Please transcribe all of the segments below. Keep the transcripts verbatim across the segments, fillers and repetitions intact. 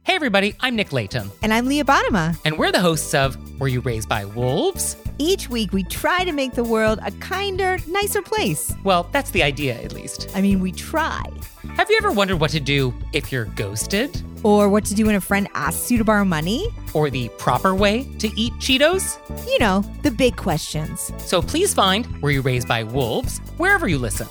Hey everybody, I'm Nick Layton. And I'm Leah Bottima. And we're the hosts of Were You Raised by Wolves? Each week we try to make the world a kinder, nicer place. Well, that's the idea, at least. I mean, we try. Have you ever wondered what to do if you're ghosted? Or what to do when a friend asks you to borrow money? Or the proper way to eat Cheetos? You know, the big questions. So please find Were You Raised by Wolves wherever you listen.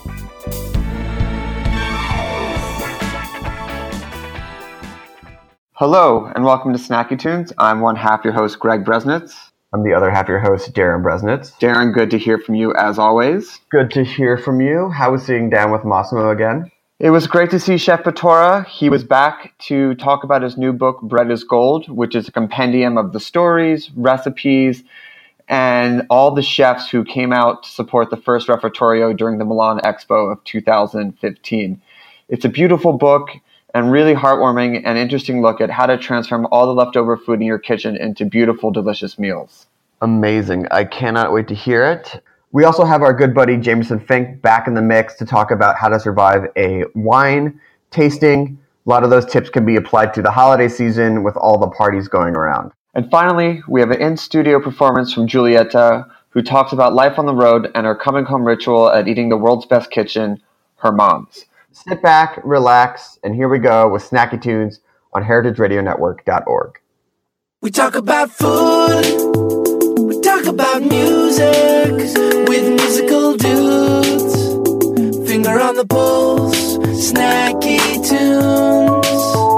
Hello, and welcome to Snacky Tunes. I'm one half your host, Greg Bresnitz. I'm the other half your host, Darren Bresnitz. Darren, good to hear from you as always. Good to hear from you. How was sitting down with Massimo again? It was great to see Chef Batora. He was back to talk about his new book, Bread is Gold, which is a compendium of the stories, recipes, and all the chefs who came out to support the first Refettorio during the Milan Expo of two thousand fifteen. It's a beautiful book and really heartwarming and interesting look at how to transform all the leftover food in your kitchen into beautiful, delicious meals. Amazing. I cannot wait to hear it. We also have our good buddy Jameson Fink back in the mix to talk about how to survive a wine tasting. A lot of those tips can be applied to the holiday season with all the parties going around. And finally, we have an in-studio performance from Giulietta, who talks about life on the road and her coming home ritual at eating the world's best kitchen, her mom's. Sit back, relax, and here we go with Snacky Tunes on heritage radio network dot org. We talk about food, we talk about music, with musical dudes, finger on the pulse, Snacky Tunes.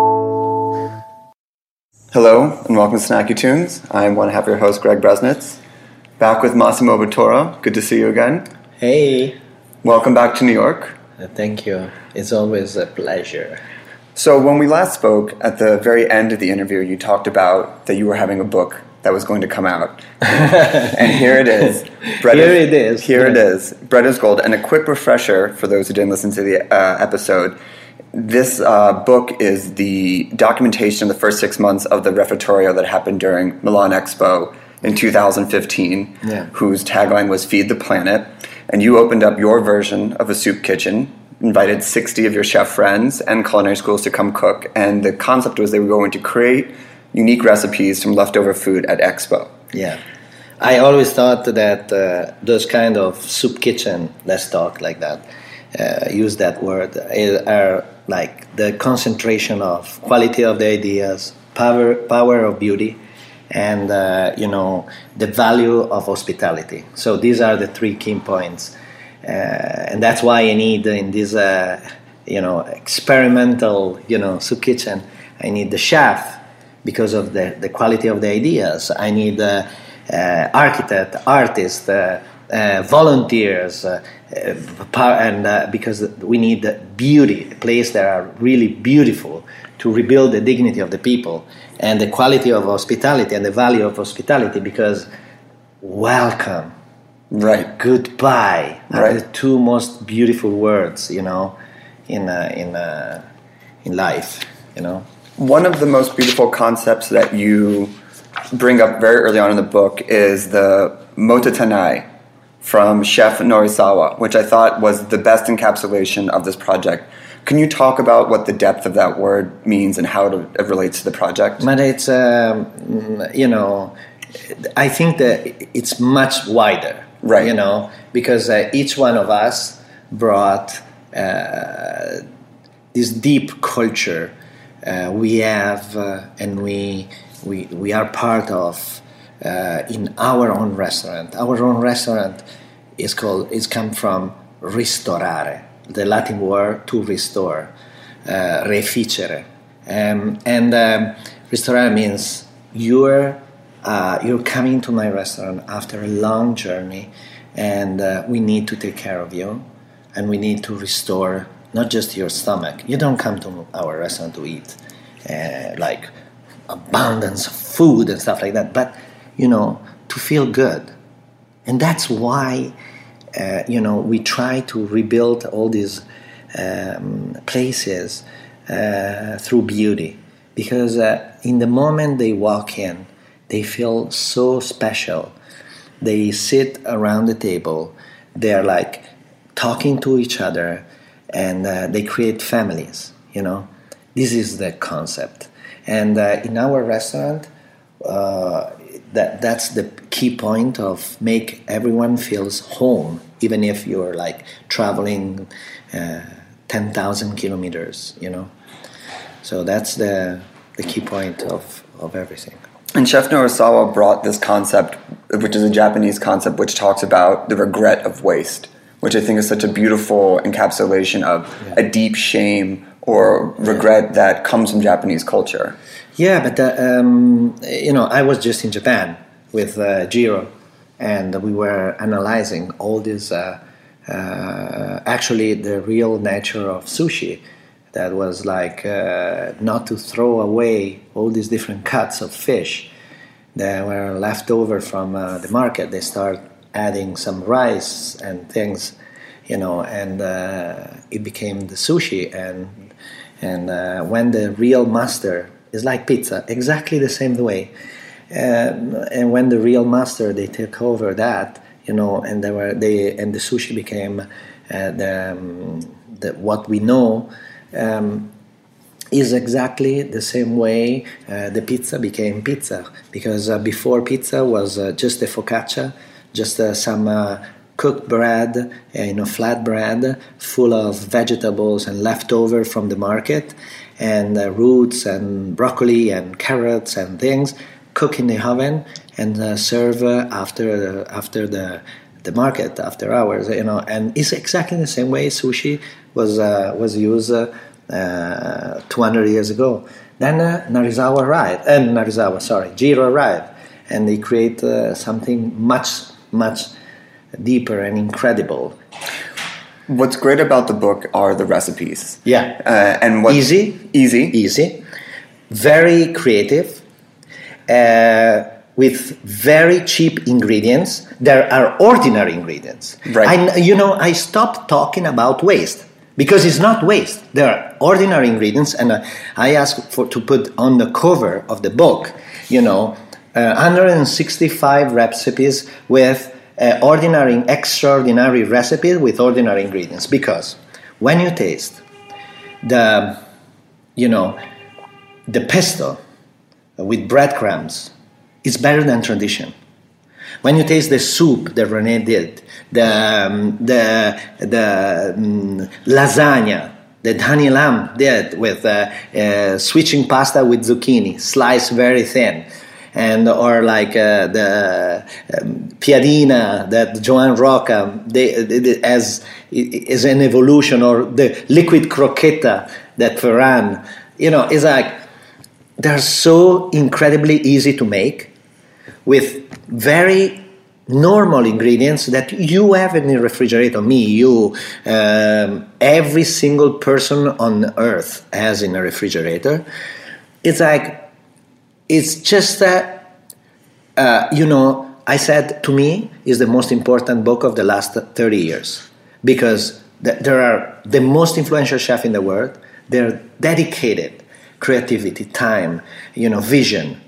Hello, and welcome to Snacky Tunes. I'm one half your host, Greg Bresnitz. Back with Massimo Batora. Good to see you again. Hey. Welcome back to New York. Uh, thank you. It's always a pleasure. So when we last spoke, at the very end of the interview, you talked about that you were having a book that was going to come out. And here it is. Bread here is, it is. Here yeah. it is. Bread is Gold. And a quick refresher for those who didn't listen to the uh, episode. This uh, book is the documentation of the first six months of the Refettorio that happened during Milan Expo in two thousand fifteen, yeah. whose tagline was Feed the Planet. And you opened up your version of a soup kitchen, invited sixty of your chef friends and culinary schools to come cook. And the concept was they were going to create unique recipes from leftover food at Expo. Yeah. I always thought that uh, those kind of soup kitchen, let's talk like that, uh, use that word, are like the concentration of quality of the ideas, power, power of beauty, and uh, you know, the value of hospitality. So these are the three key points, uh, and that's why I need in this uh, you know experimental you know soup kitchen, I need the chef because of the, the quality of the ideas. I need uh, uh, architect, artists, uh, uh, volunteers, uh, uh, and uh, because we need beauty, places that are really beautiful to rebuild the dignity of the people and the quality of hospitality and the value of hospitality, because welcome, right, goodbye are right. the two most beautiful words, you know, in uh, in uh, in life, you know. One of the most beautiful concepts that you bring up very early on in the book is the mototanai from Chef Norisawa, which I thought was the best encapsulation of this project. Can you talk about what the depth of that word means and how it relates to the project? But it's, um, you know, I think that it's much wider, right? You know, because uh, each one of us brought uh, this deep culture uh, we have uh, and we we we are part of uh, in our own restaurant. Our own restaurant is called is come from ristorare, the Latin word to restore, uh, reficere, um, and um, ristorare means you're uh, you're coming to my restaurant after a long journey, and uh, we need to take care of you, and we need to restore not just your stomach. You don't come to our restaurant to eat uh, like abundance of food and stuff like that, but you know, to feel good, and that's why. Uh, you know, we try to rebuild all these um, places uh, through beauty, because uh, in the moment they walk in, they feel so special. They sit around the table, they're like talking to each other, and uh, they create families, you know. This is the concept. And uh, in our restaurant, uh, that that's the key point of make everyone feels home, even if you're like traveling uh, ten thousand kilometers, you know. So that's the the key point of, of everything. And Chef Norisawa brought this concept, which is a Japanese concept, which talks about the regret of waste, which I think is such a beautiful encapsulation of yeah. a deep shame or regret yeah. that comes from Japanese culture. Yeah, but uh, um, you know, I was just in Japan with uh, Jiro, and we were analyzing all this. Uh, uh, actually, the real nature of sushi. That was like uh, not to throw away all these different cuts of fish that were left over from uh, the market. They start adding some rice and things, you know, and uh, it became the sushi. And and uh, when the real master is like pizza, exactly the same way. Um, and when the real master they took over that, you know, and they were they and the sushi became uh, the, um, the what we know. Um, is exactly the same way uh, the pizza became pizza, because uh, before pizza was uh, just a focaccia, just uh, some uh, cooked bread, uh, you know, flat bread full of vegetables and leftover from the market, and uh, roots and broccoli and carrots and things, cook in the oven and uh, serve uh, after after the the market after hours, you know. And it's exactly the same way sushi was uh, was used uh, uh, two hundred years ago. Then uh, Norisawa arrived, and uh, Norisawa, sorry, Jiro arrived, and they create uh, something much, much deeper and incredible. What's great about the book are the recipes. Yeah, uh, and what easy, easy, easy, very creative. Uh, with very cheap ingredients. There are ordinary ingredients. Right. I, you know, I stopped talking about waste because it's not waste. There are ordinary ingredients, and uh, I asked for to put on the cover of the book, you know, uh, one hundred sixty-five recipes with uh, ordinary, extraordinary recipes with ordinary ingredients. Because when you taste the, you know, the pesto with breadcrumbs, it's better than tradition. When you taste the soup that René did, the um, the the um, lasagna that Hani Lam did with uh, uh, switching pasta with zucchini, sliced very thin, and or like uh, the um, piadina that Joan Roca they, they, as is an evolution, or the liquid croqueta that Ferran, you know, is like they're so incredibly easy to make, with very normal ingredients that you have in the refrigerator. Me, you, um, every single person on earth has in a refrigerator. It's like, it's just that, uh, you know, I said to me, is the most important book of the last thirty years. Because th- there are the most influential chefs in the world. They're dedicated creativity, time, you know, vision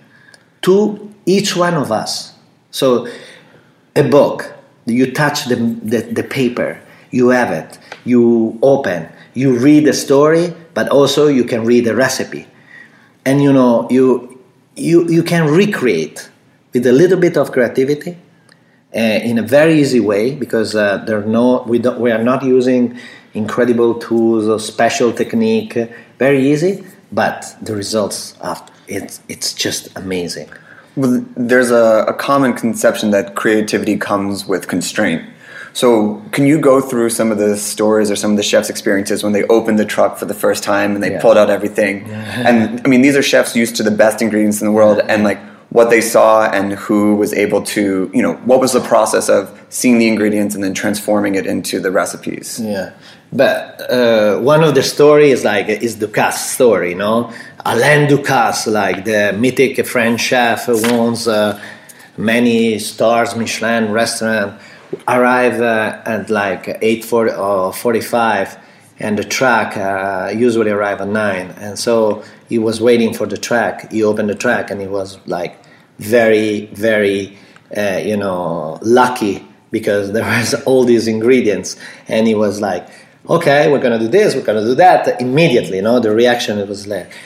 to each one of us. So a book, you touch the, the, the paper, you have it, you open, you read the story, but also you can read the recipe. And you know, you you, you can recreate with a little bit of creativity uh, in a very easy way, because uh, there are no, we, don't, we are not using incredible tools or special technique, very easy, but the results, are, it's, it's just amazing. Well, there's a, a common conception that creativity comes with constraint. So can you go through some of the stories or some of the chefs' experiences when they opened the truck for the first time and they yeah. pulled out everything? Yeah. And I mean, these are chefs used to the best ingredients in the world, and like what they saw and who was able to, you know, what was the process of seeing the ingredients and then transforming it into the recipes? Yeah. But uh, one of the stories like is Ducasse story, you know, Alain Ducasse, like the mythic French chef who owns uh, many stars Michelin restaurant, arrive uh, at like eight forty or forty-five, and the truck uh, usually arrive at nine, and so he was waiting for the truck. He opened the truck, and he was like very, very, uh, you know, lucky because there was all these ingredients, and he was like, okay, we're gonna do this, we're gonna do that immediately. You know, the reaction it was like,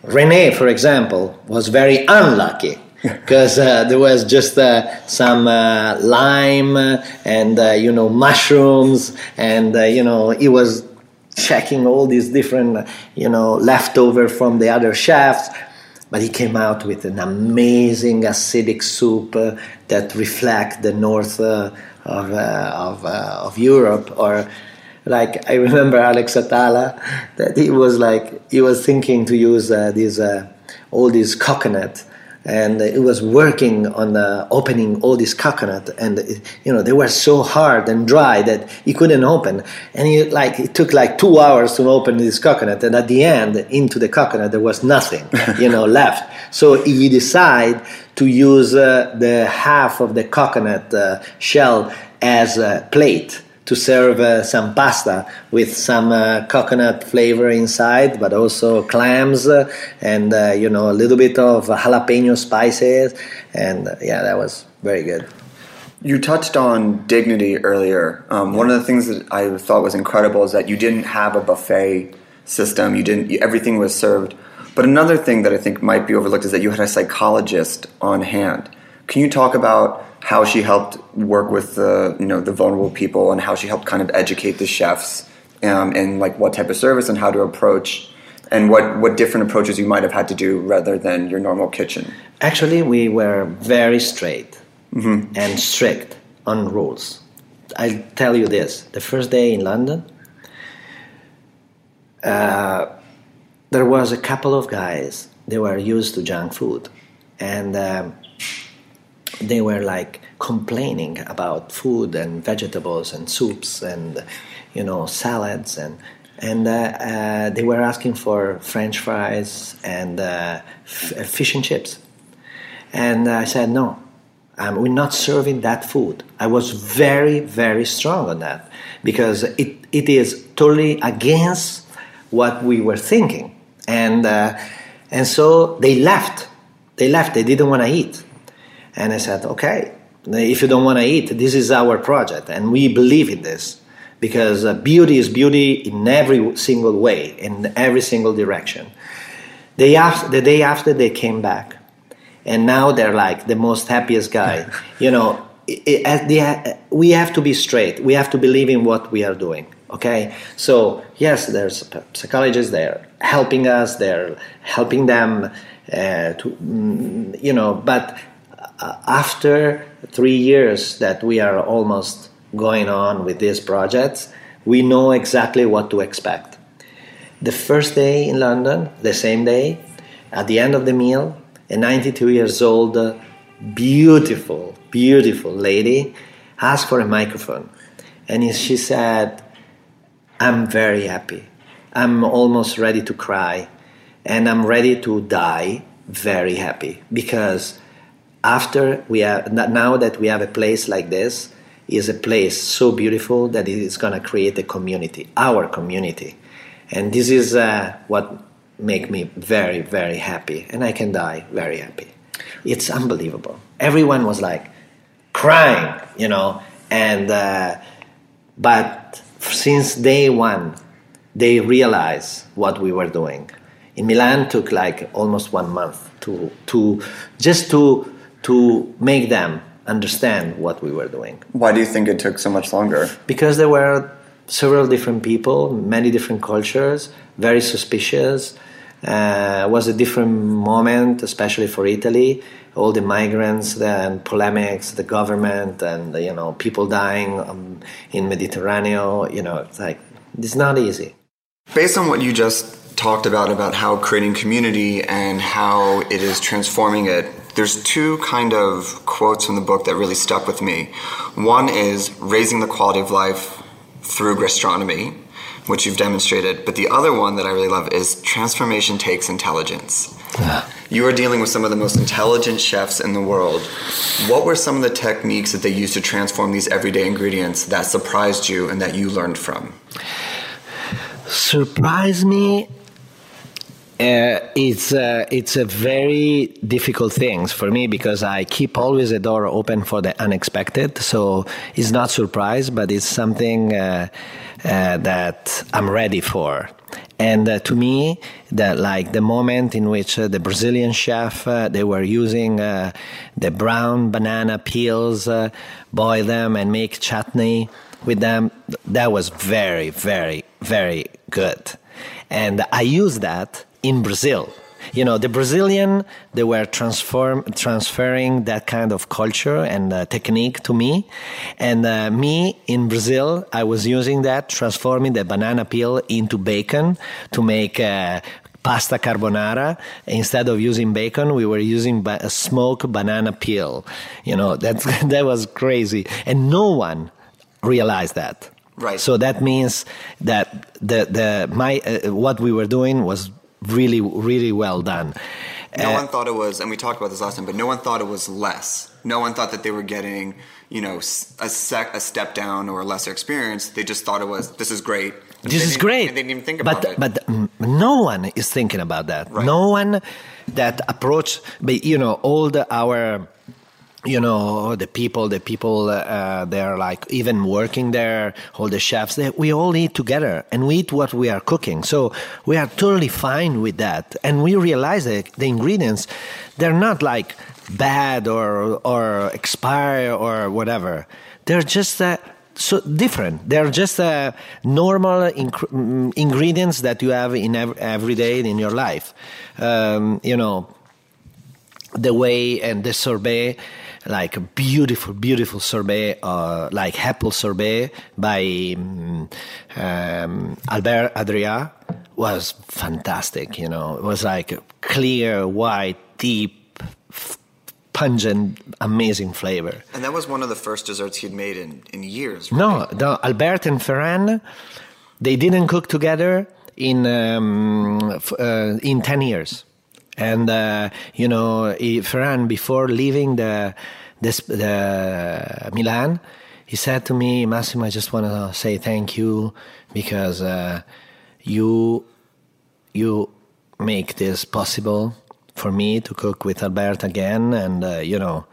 René, for example, was very unlucky because uh, there was just uh, some uh, lime and, uh, you know, mushrooms, and, uh, you know, he was checking all these different, you know, leftover from the other chefs. But he came out with an amazing acidic soup uh, that reflect the north uh, of uh, of, uh, of Europe. Or, like, I remember Alex Atala, that he was like he was thinking to use uh, these uh, all these coconut, and he was working on uh, opening all these coconut, and you know they were so hard and dry that he couldn't open, and he like it took like two hours to open this coconut, and at the end into the coconut there was nothing, you know, left. So he decided to use uh, the half of the coconut uh, shell as a plate to serve uh, some pasta with some uh, coconut flavor inside, but also clams uh, and, uh, you know, a little bit of jalapeno spices. And, uh, yeah, that was very good. You touched on dignity earlier. Um, one of the things that I thought was incredible is that you didn't have a buffet system. You didn't. Everything was served. But another thing that I think might be overlooked is that you had a psychologist on hand. Can you talk about how she helped work with the, you know, the vulnerable people, and how she helped kind of educate the chefs um, and like what type of service and how to approach, and what, what different approaches you might have had to do rather than your normal kitchen? Actually, we were very straight mm-hmm. and strict on rules. I'll tell you this. The first day in London, uh, there was a couple of guys, they were used to junk food, and um, they were like complaining about food and vegetables and soups and, you know, salads, and and uh, uh, they were asking for French fries and uh, f- fish and chips. And I said, no, um, we're not serving that food. I was very, very strong on that, because it, it is totally against what we were thinking. And uh, and so they left. They left. They didn't want to eat. And I said, okay, if you don't want to eat, this is our project, and we believe in this, because uh, beauty is beauty in every single way, in every single direction. They after, the day after, they came back, and now they're like the most happiest guy. You know, it, it, the, we have to be straight. We have to believe in what we are doing, okay? So, yes, there's psychologists there helping us. They're helping them uh, to, you know, but Uh, after three years that we are almost going on with these projects, we know exactly what to expect. The first day in London, the same day, at the end of the meal, a ninety-two years old, uh, beautiful, beautiful lady asked for a microphone. And she said, I'm very happy. I'm almost ready to cry. And I'm ready to die very happy, because after we have, now that we have a place like this, is a place so beautiful that it is going to create a community, our community. And this is uh, what makes me very, very happy. And I can die very happy. It's unbelievable. Everyone was like crying, you know. And uh, but since day one, they realized what we were doing. In Milan, took like almost one month to to just to. to make them understand what we were doing. Why do you think it took so much longer? Because there were several different people, many different cultures, very suspicious. Uh, it was a different moment, especially for Italy. All the migrants and polemics, the government, and, you know, people dying um, in Mediterranean. You know, it's like, it's not easy. Based on what you just talked about, about how creating community and how it is transforming it, there's two kind of quotes from the book that really stuck with me. One is raising the quality of life through gastronomy, which you've demonstrated. But the other one that I really love is transformation takes intelligence. Yeah. You are dealing with some of the most intelligent chefs in the world. What were some of the techniques that they used to transform these everyday ingredients that surprised you and that you learned from? Surprise me. Uh, it's uh, it's a very difficult thing for me, because I keep always a door open for the unexpected. So it's not surprise, but it's something uh, uh, that I'm ready for. And uh, to me, that like the moment in which uh, the Brazilian chef, uh, they were using uh, the brown banana peels, uh, boil them and make chutney with them, that was very, very, very good. And I used that in Brazil. You know, the Brazilian, they were transform, transferring that kind of culture and uh, technique to me. And uh, me, in Brazil, I was using that, transforming the banana peel into bacon to make uh, pasta carbonara. Instead of using bacon, we were using ba- a smoked banana peel. You know, that's, that was crazy. And no one realized that. Right. So that means that the, the, my, uh, what we were doing was really, really well done. No uh, one thought it was, and we talked about this last time, but no one thought it was less. No one thought that they were getting, you know, a, sec, a step down or a lesser experience. They just thought it was, this is great. And this is great. And they didn't even think about but, it. But mm, no one is thinking about that. Right. No one that approach, but you know, all the, our... You know, the people, the people, uh, they're like even working there, all the chefs, they, we all eat together and we eat what we are cooking. So we are totally fine with that. And we realize that the ingredients, they're not like bad or, or expire or whatever. They're just uh, so different. They're just uh, normal inc- ingredients that you have in ev- every day in your life. Um, you know, the way and the sorbet, like a beautiful, beautiful sorbet, uh, like apple sorbet by um, um, Albert Adria was fantastic, you know. It was like a clear, white, deep, f- pungent, amazing flavor. And that was one of the first desserts he'd made in, in years, right? No, no, Albert and Ferran, they didn't cook together in um, f- uh, in ten years. And, uh, you know, he, Ferran, before leaving the, this, the Milan, he said to me, Massimo, I just want to say thank you because uh, you you make this possible for me to cook with Albert again. And, uh, you know,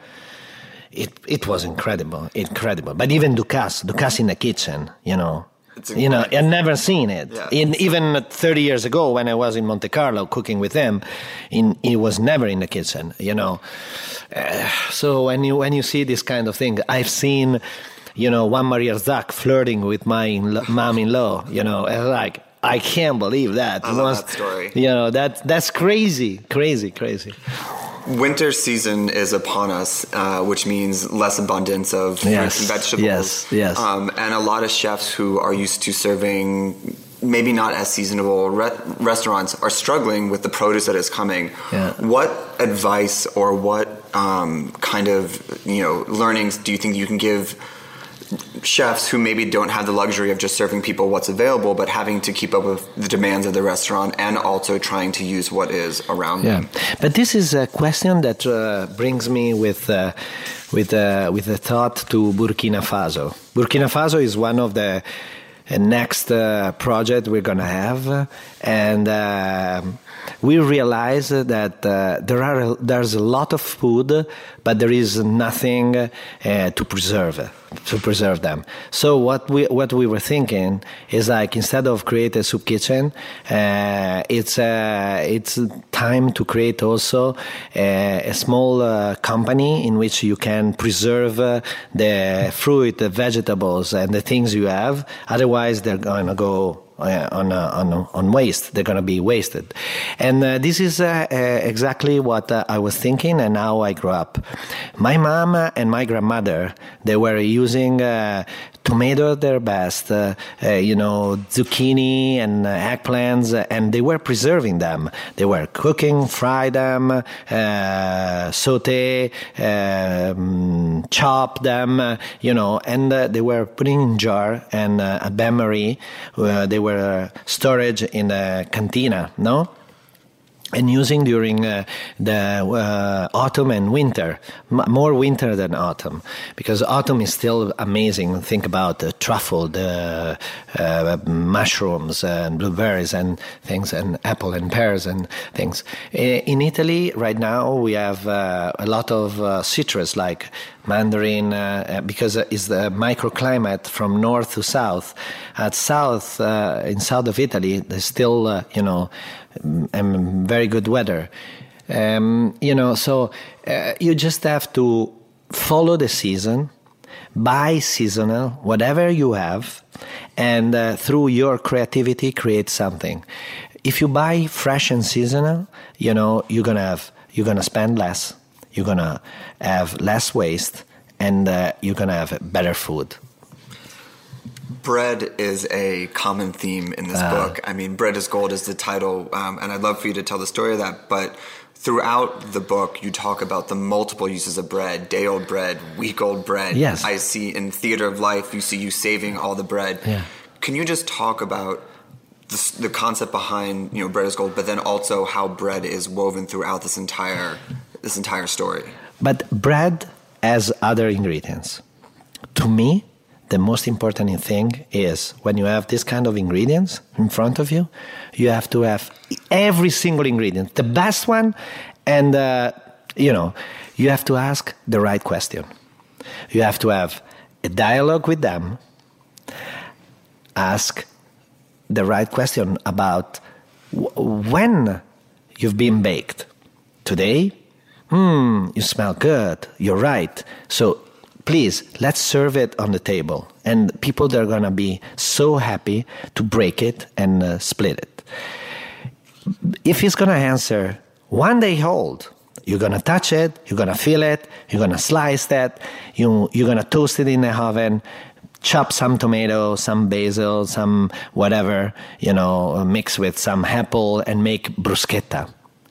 it it was incredible, incredible. But even Ducasse, Ducasse in the kitchen, you know, you know, I'd never seen it. Yeah. In, even thirty years ago, when I was in Monte Carlo cooking with him, in, he was never in the kitchen. You know, uh, so when you when you see this kind of thing, I've seen, you know, Juan Maria Zach flirting with my in- mom-in-law. You know, and like I can't believe that. I It love was, that story. You know, that that's crazy, crazy, crazy. Winter season is upon us, uh, which means less abundance of Yes, fruits and vegetables. yes, yes. Um, and a lot of chefs who are used to serving maybe not as seasonable re- restaurants are struggling with the produce that is coming. Yeah. What advice or what um, kind of you know learnings do you think you can give chefs who maybe don't have the luxury of just serving people what's available, but having to keep up with the demands of the restaurant and also trying to use what is around Yeah, them? but this is a question that uh, brings me with uh, with uh, with a thought to Burkina Faso. Burkina Faso is one of the uh, next uh, project we're gonna have, and uh, we realize that uh, there are there's a lot of food, but there is nothing uh, to preserve. to preserve them. So what we what we were thinking is like instead of create a soup kitchen, uh, it's uh, it's time to create also a, a small uh, company in which you can preserve uh, the fruit, the vegetables, and the things you have. Otherwise, they're going to go Uh, on uh, on on waste. They're going to be wasted, and uh, this is uh, uh, exactly what uh, I was thinking. And how I grew up. My mom and my grandmother, they were using uh, tomato at their best, uh, uh, you know, zucchini and uh, eggplants, uh, and they were preserving them. They were cooking, fry them, uh, saute, um, chop them, uh, you know, and uh, they were putting in jar and uh, at bain-marie, uh, they were storage in the cantina, no? and using during uh, the uh, autumn and winter, M- more winter than autumn, because autumn is still amazing. Think about the truffle, the uh, mushrooms and blueberries and things, and apple and pears and things. In Italy right now we have uh, a lot of uh, citrus like mandarin, uh, because it's the microclimate from north to south. At south, uh, in south of Italy, there's still, uh, you know, um, very good weather. Um, you know, so uh, you just have to follow the season, buy seasonal, whatever you have, and uh, through your creativity, create something. If you buy fresh and seasonal, you know, you're gonna have, you're gonna spend less. You're going to have less waste, and uh, you're going to have better food. Bread is a common theme in this uh, book. I mean, Bread is Gold is the title, um, and I'd love for you to tell the story of that. But throughout the book, you talk about the multiple uses of bread, day-old bread, week-old bread. Yes. I see in Theater of Life, you see you saving all the bread. Yeah. Can you just talk about the, the concept behind, you know, Bread is Gold, but then also how bread is woven throughout this entire this entire story? But bread has other ingredients. To me, the most important thing is when you have this kind of ingredients in front of you, you have to have every single ingredient, the best one, and, uh, you know, you have to ask the right question. You have to have a dialogue with them, ask the right question about w- when you've been baked. Today? Hmm, you smell good. You're right. So please, let's serve it on the table. And people, they're going to be so happy to break it and uh, split it. If he's going to answer one day old, you're going to touch it, you're going to feel it, you're going to slice that, you, you're going to toast it in the oven, chop some tomato, some basil, some whatever, you know, mix with some apple and make bruschetta.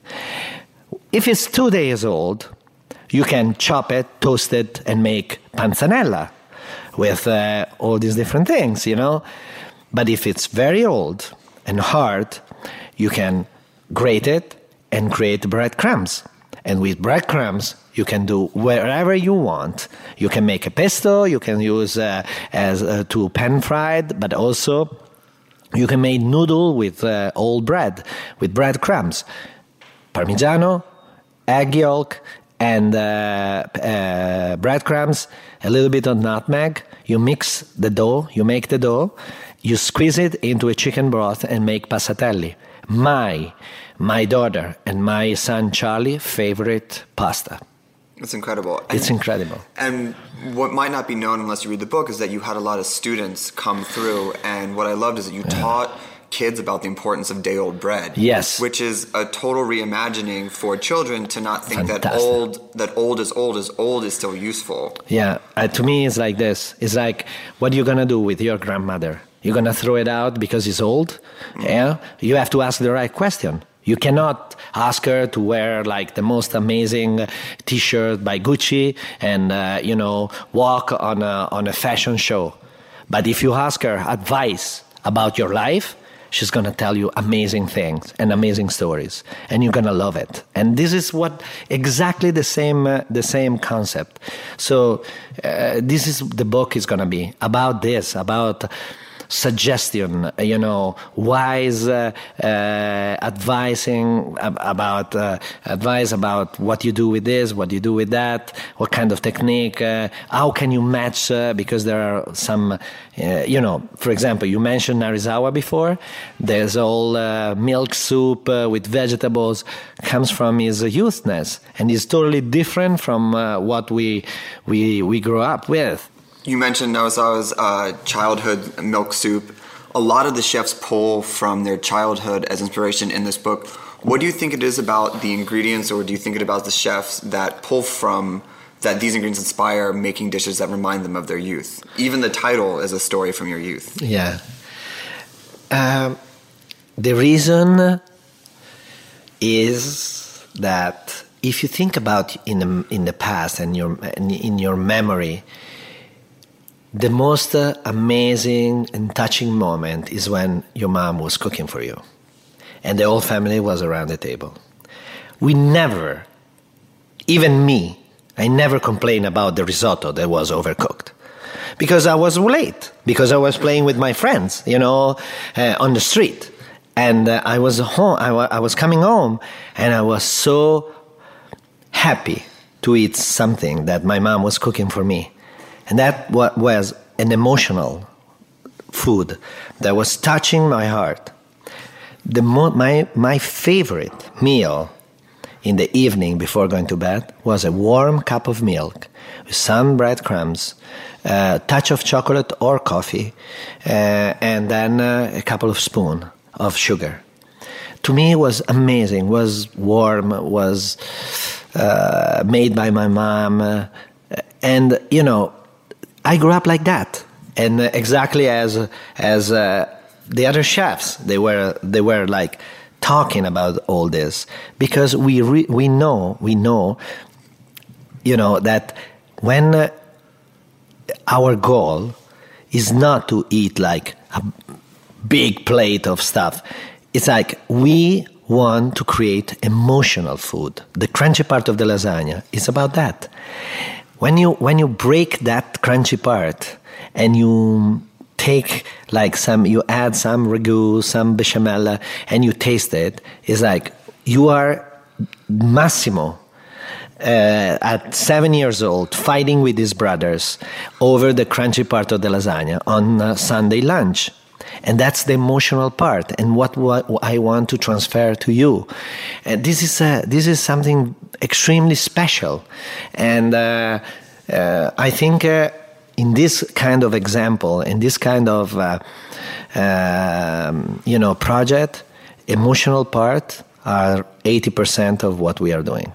If it's two days old, you can chop it, toast it, and make panzanella with uh, all these different things, you know. But if it's very old and hard, you can grate it and create breadcrumbs. And with breadcrumbs, you can do wherever you want. You can make a pesto, you can use uh, as uh, to pan-fried, but also you can make noodle with uh, old bread, with breadcrumbs. Parmigiano, egg yolk, and uh, uh, breadcrumbs, a little bit of nutmeg. You mix the dough, you make the dough, you squeeze it into a chicken broth and make passatelli. My, my daughter and my son Charlie favorite pasta. It's incredible. And, it's incredible. And what might not be known unless you read the book is that you had a lot of students come through, and what I loved is that you yeah. taught kids about the importance of day-old bread. Yes. Which is a total reimagining for children to not think Fantastic. that old that old is old is old is still useful. Yeah. Uh, to me, it's like this. It's like, what are you going to do with your grandmother? You're going to throw it out because it's old? Mm-hmm. Yeah. You have to ask the right question. You cannot ask her to wear like the most amazing T-shirt by Gucci and, uh, you know, walk on a, on a fashion show. But if you ask her advice about your life, she's going to tell you amazing things and amazing stories, and you're going to love it. And this is what exactly the same uh, the same concept. So uh, this is the book is going to be about this, about suggestion, you know, wise uh, uh, advising about uh, advice about what you do with this, what you do with that, what kind of technique, uh, how can you match, uh, because there are some, uh, you know, for example, you mentioned Narizawa before. There's all uh, milk soup uh, with vegetables comes from his youthness, and is totally different from uh, what we we we grew up with. You mentioned Narizawa's uh, childhood milk soup. A lot of the chefs pull from their childhood as inspiration in this book. What do you think it is about the ingredients, or do you think it about the chefs that pull from, that these ingredients inspire making dishes that remind them of their youth? Even the title is a story from your youth. Yeah. Um, the reason is that if you think about in the, in the past and your, in your memory, the most uh, amazing and touching moment is when your mom was cooking for you and the whole family was around the table. we never, even me, I never complained about the risotto that was overcooked. Because I was late, because I was playing with my friends, you know, uh, on the street. And uh, I was home, I, wa- I was coming home, and I was so happy to eat something that my mom was cooking for me. And that wa- was an emotional food that was touching my heart. The mo- my, my favorite meal in the evening before going to bed was a warm cup of milk with some breadcrumbs, a touch of chocolate or coffee, uh, and then uh, a couple of spoons of sugar. To me, it was amazing. Was warm. Was uh, made by my mom, uh, and you know, I grew up like that. And uh, exactly as as uh, the other chefs, they were they were like talking about all this because we re- we know we know, you know, that when uh, our goal is not to eat like a big plate of stuff. It's like we want to create emotional food. The crunchy part of the lasagna is about that. When you when you break that crunchy part and you take like some, you add some ragu, some bechamel, and you taste it, it's like you are Massimo uh, at seven years old fighting with his brothers over the crunchy part of the lasagna on uh, Sunday lunch. And that's the emotional part, and what, what I want to transfer to you. And this is uh, this is something extremely special, and uh, uh, I think uh, in this kind of example, in this kind of uh, um, you know project, emotional part are eighty percent of what we are doing.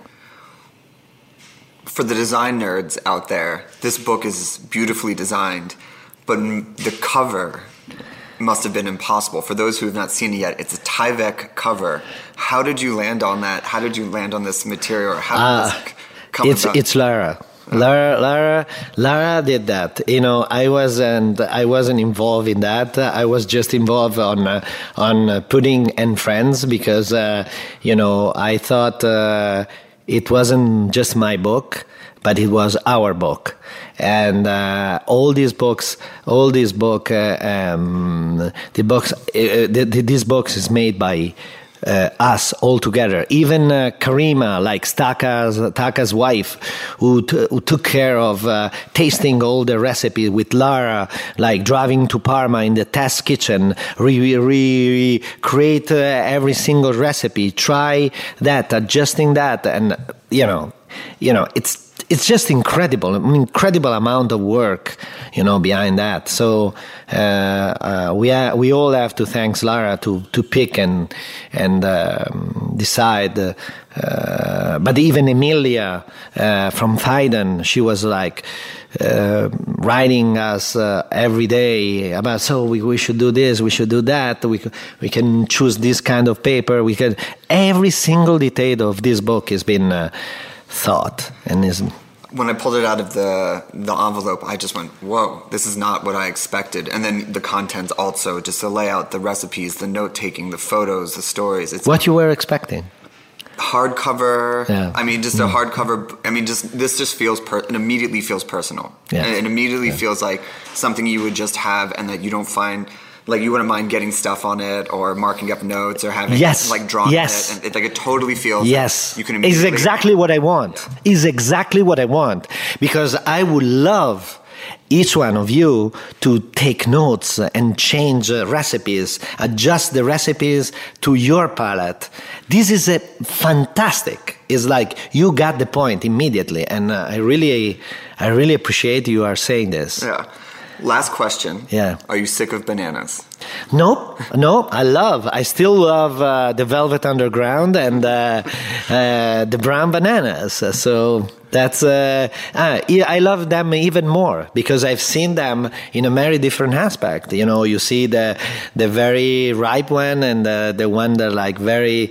For the design nerds out there, this book is beautifully designed, but the cover must have been impossible. For those who have not seen it yet, it's a Tyvek cover. How did you land on that? How did you land on this material? Or how did Uh, this come it's about? it's Lara. Lara, Lara, Lara did that. You know, I wasn't, I wasn't involved in that. I was just involved on, uh, on uh, Pudding and Friends because, uh, you know, I thought uh, it wasn't just my book, but it was our book. And uh, all these books, all these book, uh, um, the books, uh, the, the, this book is made by uh, us all together. Even uh, Karima, like Staka's, Taka's wife, who, t- who took care of uh, tasting all the recipes with Lara, like driving to Parma in the test kitchen, re- re- re- create uh, every single recipe, try that, adjusting that, and you know, you know, it's. It's just incredible, an incredible amount of work, you know, behind that. So uh, uh, we ha- we all have to thank Lara to, to pick and and um, decide. Uh, uh, but even Emilia uh, from Phaidon, she was like uh, writing us uh, every day about, so we, we should do this, we should do that, we we can choose this kind of paper. We can every single detail of this book has been. Uh, thought and is when I pulled it out of the the envelope, I just went, whoa, this is not what I expected. And then the contents also, just the layout, the recipes, the note taking, the photos, the stories. It's what you were expecting. Hardcover. Yeah. I mean, just mm. a hardcover. I mean, just this just feels per, it immediately feels personal. Yeah. And it immediately yeah. feels like something you would just have, and that you don't find. Like you wouldn't mind getting stuff on it or marking up notes or having yes. like drawn yes. it. And it like it totally feels yes. like you can It's immediately... exactly what I want. It's exactly what I want. Because I would love each one of you to take notes and change uh, recipes, adjust the recipes to your palate. This is a fantastic. It's like you got the point immediately. And uh, I really, I really appreciate you are saying this. Yeah. Last question. Yeah. Are you sick of bananas? No, no, I love, I still love uh, the Velvet Underground and uh, uh, the brown bananas. So that's, uh, uh, I love them even more because I've seen them in a very different aspect. You know, you see the the very ripe one and the, the one that like very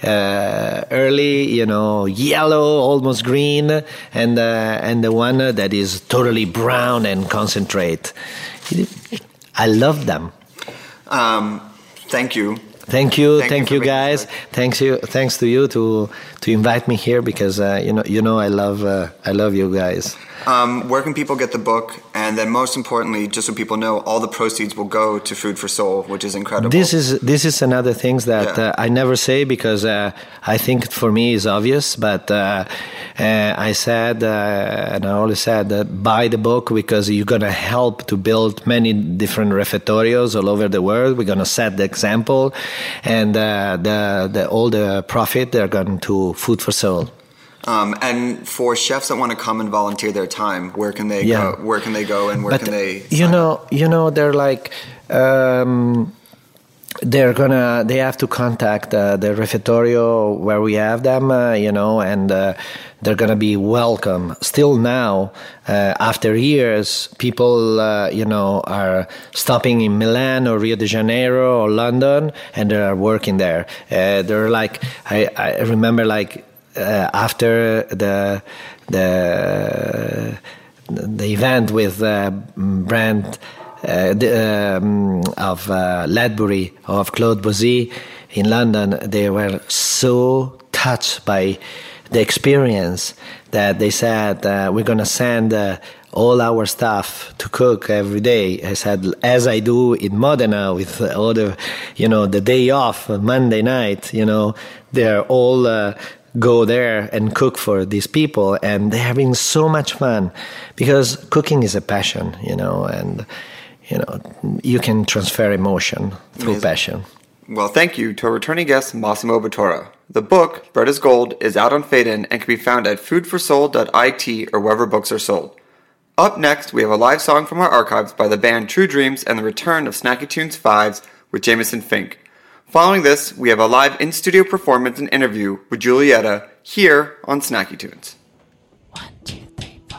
uh, early, you know, yellow, almost green, and uh, and the one that is totally brown and concentrate. I love them. Um, thank you Thank you, Thank thank, you you, for making guys. this Thanks you, thanks to you to to invite me here because uh, you know you know I love uh, I love you guys. Um, where can people get the book? And then most importantly, just so people know, all the proceeds will go to Food for Soul, which is incredible. This is this is another thing that Yeah. uh, I never say because uh, I think for me is obvious, but uh, uh, I said uh, and I always said that buy the book because you're gonna help to build many different refectorios all over the world. We're gonna set the example, and uh, the the all the profit they're going to Food for Soul. Um, and for chefs that want to come and volunteer their time, where can they Yeah. go? Where can they go, and where But can they? you sign know, up? you know, they're like, um, they're gonna, they have to contact uh, the refectorio where we have them, uh, you know, and uh, they're gonna be welcome. Still now, uh, after years, people, uh, you know, are stopping in Milan or Rio de Janeiro or London, and they are working there. Uh, they're like, I, I remember like. Uh, after the the the event with uh, Brand uh, the, um, of uh, Ledbury of Claude Bosi in London, they were so touched by the experience that they said uh, we're gonna send uh, all our staff to cook every day. I said, as I do in Modena with all the, you know, the day off, Monday night, you know, they're all. Uh, go there and cook for these people, and they're having so much fun because cooking is a passion, you know, and you know you can transfer emotion through Amazing. passion. Well, thank you to our returning guest, Massimo Bottura. The book, Bread is Gold, is out on Phaidon and can be found at food for soul dot I T or wherever books are sold. Up next, we have a live song from our archives by the band True Dreams and the return of Snacky Tunes fives with Jameson Fink. Following this, we have a live in-studio performance and interview with Julieta here on Snacky Tunes. One, two, three, four.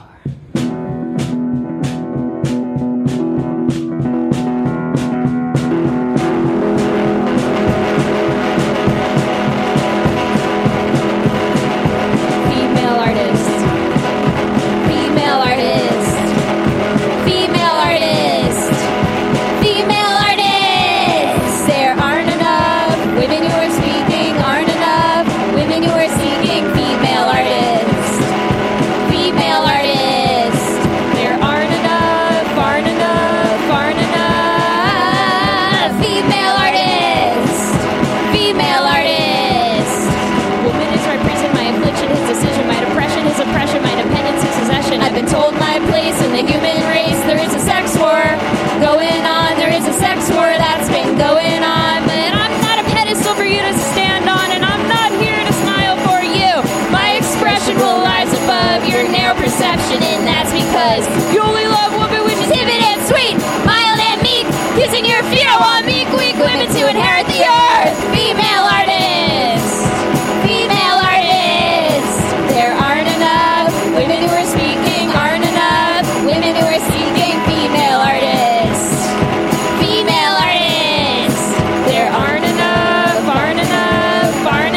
Female artist. Female artist. Female artist. Female artist. There aren't enough women who are speaking, aren't enough women who are seeking female artists. Female artists. There aren't enough, aren't enough, aren't enough. Female artists. Female artists. Woman is my prison, my affliction, his decision, my depression, his oppression, my dependence, his possession. I've been told my place in the human race. There is a sex war going on. There is a sex war that's been going on. But I'm not a pedestal for you to stand on, and I'm not here to smile for you. My expression will rise above your narrow perception, and that's because you only love woman which is timid and sweet, mild and meek, kissing your feet. I want meek, weak women to inherit the earth. Female artists. Female artists. There aren't enough women who are speaking, aren't enough women who are seeking female artists. Female artists. There aren't enough, aren't enough, aren't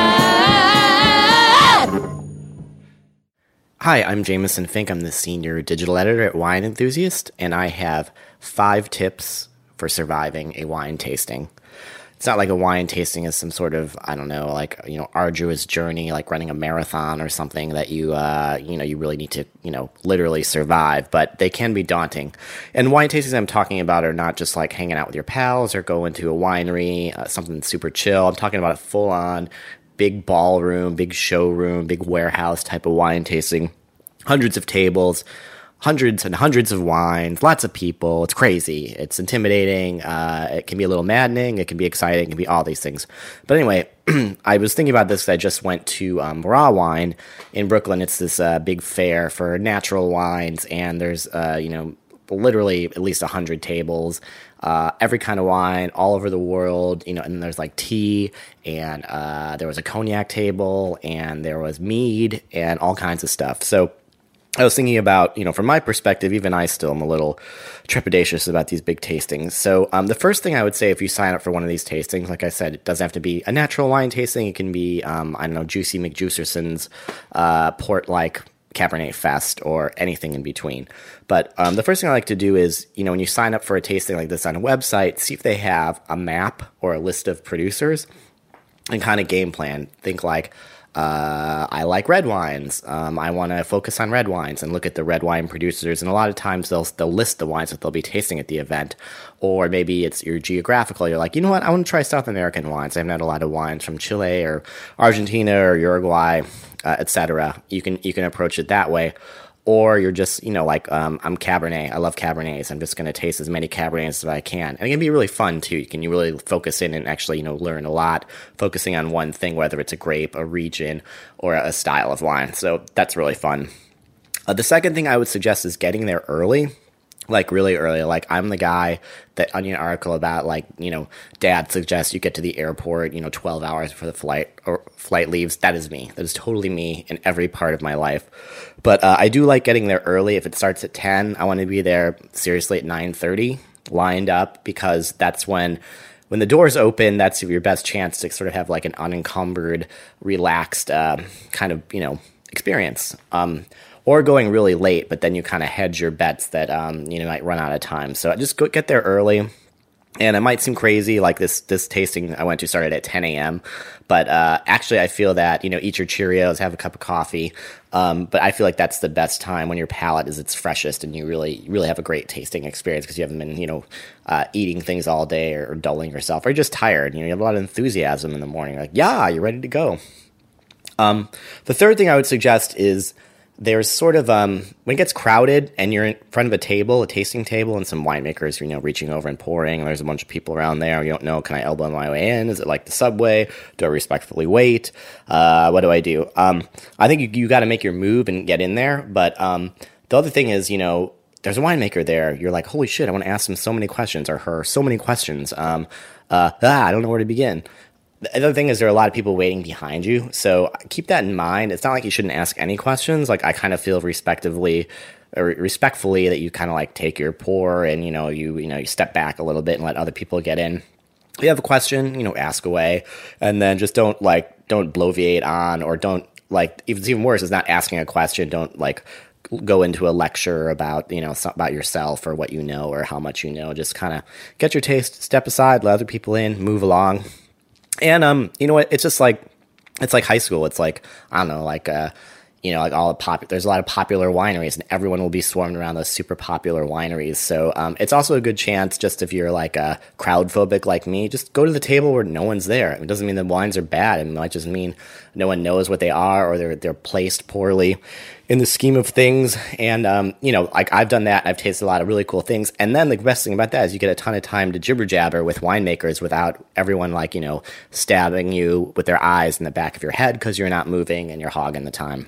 enough. Hi, I'm Jameson Fink. I'm the senior digital editor at Wine Enthusiast, and I have five tips for surviving a wine tasting. It's not like a wine tasting is some sort of, I don't know, like, you know, arduous journey, like running a marathon or something that you, uh, you know, you really need to, you know, literally survive, but they can be daunting. And wine tastings I'm talking about are not just like hanging out with your pals or going to a winery, uh, something super chill. I'm talking about a full-on big ballroom, big showroom, big warehouse type of wine tasting. Hundreds of tables, hundreds and hundreds of wines, lots of people. It's crazy. It's intimidating. Uh, it can be a little maddening. It can be exciting. It can be all these things. But anyway, I was thinking about this. I just went to um, Raw Wine in Brooklyn. It's this uh, big fair for natural wines, and there's, uh, you know, literally at least one hundred tables, uh, every kind of wine all over the world, you know, and there's like tea, and uh, there was a cognac table, and there was mead, and all kinds of stuff. So I was thinking about, you know, from my perspective, even I still am a little trepidatious about these big tastings. So um, the first thing I would say if you sign up for one of these tastings, like I said, it doesn't have to be a natural wine tasting. It can be, um, I don't know, Juicy McJuicerson's uh, port-like Cabernet Fest or anything in between. But um, the first thing I like to do is, you know, when you sign up for a tasting like this on a website, see if they have a map or a list of producers and kind of game plan. Think like, uh, I like red wines. Um, I want to focus on red wines and look at the red wine producers. And a lot of times they'll they'll list the wines that they'll be tasting at the event. Or maybe it's your geographical. You're like, you know what? I want to try South American wines. I haven't had a lot of wines from Chile or Argentina or Uruguay, uh, et cetera. You can you can approach it that way. Or you're just, you know, like, um, I'm Cabernet. I love Cabernets. I'm just going to taste as many Cabernets as I can. And it can be really fun, too. You can you really focus in and actually, you know, learn a lot, focusing on one thing, whether it's a grape, a region, or a style of wine. So that's really fun. Uh, the second thing I would suggest is getting there early. Like really early. Like I'm the guy that Onion article about, like, you know, dad suggests you get to the airport, you know, twelve hours before the flight or flight leaves. That is me. That is totally me in every part of my life. But uh, I do like getting there early. If it starts at ten, I want to be there seriously at nine thirty, lined up, because that's when when the doors open, that's your best chance to sort of have like an unencumbered, relaxed uh, kind of, you know, experience. Um, Or going really late, but then you kind of hedge your bets that um, you know, might run out of time. So just go get there early. And it might seem crazy, like this this tasting I went to started at ten a.m. But uh, actually, I feel that, you know, eat your Cheerios, have a cup of coffee. Um, but I feel like that's the best time when your palate is its freshest and you really really have a great tasting experience because you haven't been, you know, uh, eating things all day or, or dulling yourself, or you're just tired. You know, you have a lot of enthusiasm in the morning. Like, yeah, you're ready to go. Um, the third thing I would suggest is, there's sort of, um, when it gets crowded and you're in front of a table, a tasting table, and some winemakers, you know, reaching over and pouring, and there's a bunch of people around there, you don't know, can I elbow my way in? Is it like the subway? Do I respectfully wait? Uh, what do I do? Um, I think you, you got to make your move and get in there, but um, the other thing is, you know, there's a winemaker there. You're like, holy shit, I want to ask him so many questions, or her so many questions. Um, uh, ah, I don't know where to begin. The other thing is there are a lot of people waiting behind you, so keep that in mind. It's not like you shouldn't ask any questions. Like I kind of feel respectively, or respectfully that you kind of like take your pour and, you know, you you know you step back a little bit and let other people get in. If you have a question, you know, ask away, and then just don't like don't bloviate on, or don't like. If it's even worse, is not asking a question. Don't like go into a lecture about, you know, about yourself or what you know or how much you know. Just kind of get your taste, step aside, let other people in, move along. And, um, you know what, it's just like, it's like high school. It's like, I don't know, like, uh, you know, like all the pop, there's a lot of popular wineries and everyone will be swarmed around those super popular wineries. So, um, it's also a good chance, just if you're like a crowd phobic like me, just go to the table where no one's there. It doesn't mean the wines are bad. It might just mean no one knows what they are, or they're, they're placed poorly in the scheme of things. And, um, you know, like I've done that. I've tasted a lot of really cool things. And then the best thing about that is you get a ton of time to jibber jabber with winemakers without everyone, like, you know, stabbing you with their eyes in the back of your head because you're not moving and you're hogging the time.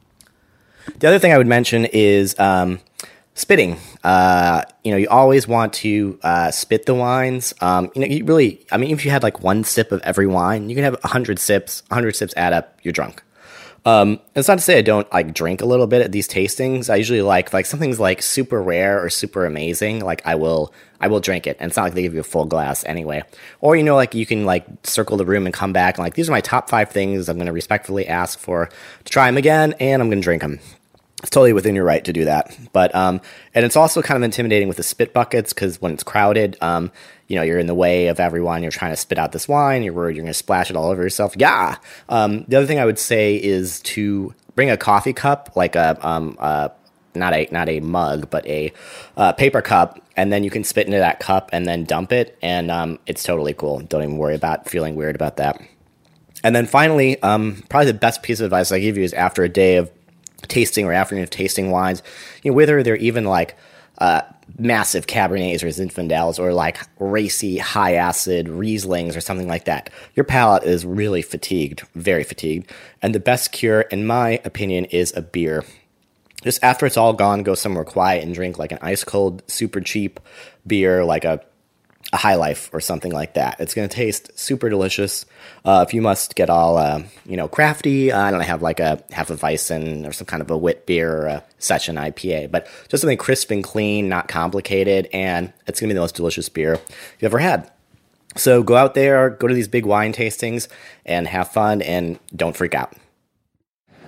The other thing I would mention is um, spitting. Uh, you know, you always want to uh, spit the wines. Um, you know, you really, I mean, if you had like one sip of every wine, you can have a hundred sips. A hundred sips add up, you're drunk. Um, it's not to say I don't like drink a little bit at these tastings. I usually like like something's like super rare or super amazing. Like I will I will drink it, and it's not like they give you a full glass anyway. Or, you know, like you can like circle the room and come back and like, these are my top five things I'm going to respectfully ask for to try them again, and I'm going to drink them. It's totally within your right to do that. But, um, and it's also kind of intimidating with the spit buckets, because when it's crowded, um, you know, you're in the way of everyone. You're trying to spit out this wine. You're worried you're going to splash it all over yourself. Yeah. Um, the other thing I would say is to bring a coffee cup, like a, um, uh, not a, not a mug, but a, uh, paper cup. And then you can spit into that cup and then dump it. And, um, it's totally cool. Don't even worry about feeling weird about that. And then finally, um, probably the best piece of advice I give you is after a day of tasting or afternoon of tasting wines, you know, whether they're even like uh, massive Cabernets or Zinfandels or like racy, high acid Rieslings or something like that, your palate is really fatigued, very fatigued. And the best cure, in my opinion, is a beer. Just after it's all gone, go somewhere quiet and drink like an ice cold, super cheap beer, like a a High Life or something like that. It's going to taste super delicious. Uh, if you must get all, uh, you know, crafty, uh, I don't know, have like a Hefeweizen or some kind of a wit beer or a session I P A, but just something crisp and clean, not complicated, and it's going to be the most delicious beer you've ever had. So go out there, go to these big wine tastings, and have fun, and don't freak out.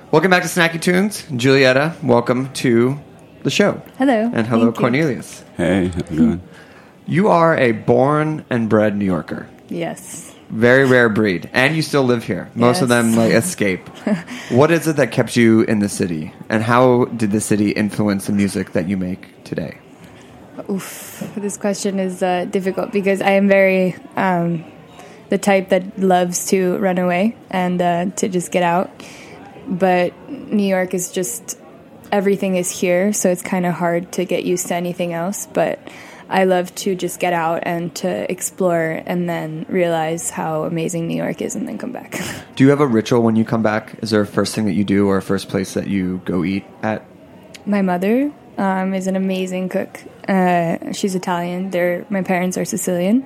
Welcome back to Snacky Tunes. Julieta, welcome to the show. Hello. And hello, Thank you. Cornelius. Hey, how's it going? You are a born and bred New Yorker. Yes. Very rare breed. And you still live here. Most of Yes. them like escape. What is it that kept you in the city? And how did the city influence the music that you make today? Oof. This question is uh, difficult because I am very um, the type that loves to run away and uh, to just get out. But New York is just, everything is here, so it's kind of hard to get used to anything else. But I love to just get out and to explore and then realize how amazing New York is and then come back. Do you have a ritual when you come back? Is there a first thing that you do or a first place that you go eat at? My mother um, is an amazing cook. Uh, she's Italian. They're, my parents are Sicilian.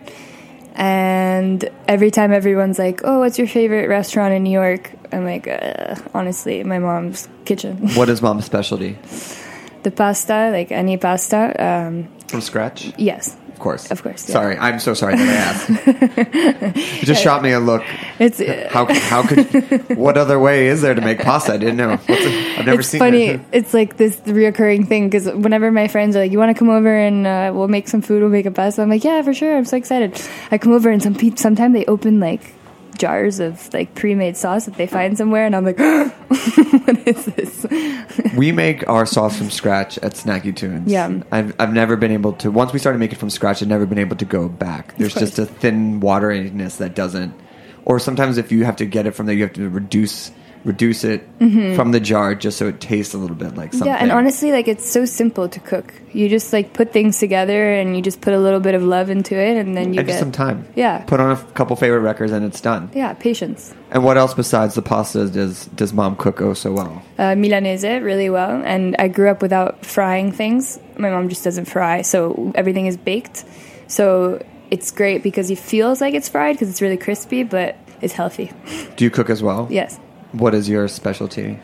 And every time everyone's like, oh, what's your favorite restaurant in New York? I'm like, uh, honestly, my mom's kitchen. What is mom's specialty? The pasta, like any pasta. Um, From scratch? yes. Of course. Of course, yeah. Sorry, I'm so sorry that I asked. You just shot me a look. It's uh, How how could what other way is there to make pasta? I didn't know. What's a, I've never it's seen funny. it. It's like this reoccurring thing because whenever my friends are like, "You want to come over and uh, we'll make some food, we'll make a pasta," I'm like, "Yeah, for sure." I'm so excited. I come over and some people sometimes they open like jars of like pre-made sauce that they find somewhere, and I'm like, "What is this?" We make our sauce from scratch at Snacky Tunes. Yeah. I've I've never been able to. Once we started making it from scratch, I've never been able to go back. There's just a thin wateriness that doesn't. Or sometimes if you have to get it from there, you have to reduce reduce it Mhm. from the jar just so it tastes a little bit like something. Yeah, and honestly, like it's so simple to cook. You just like put things together, and you just put a little bit of love into it, and then you and get just some time. Yeah, Put on a f- couple favorite records and it's done. yeah, patience. And what else besides the pasta does does mom cook oh so well? Uh, Milanese really well, and I grew up without frying things. My mom just doesn't fry, so everything is baked. So it's great because it feels like it's fried because it's really crispy, but it's healthy. Do you cook as well? Yes. What is your specialty?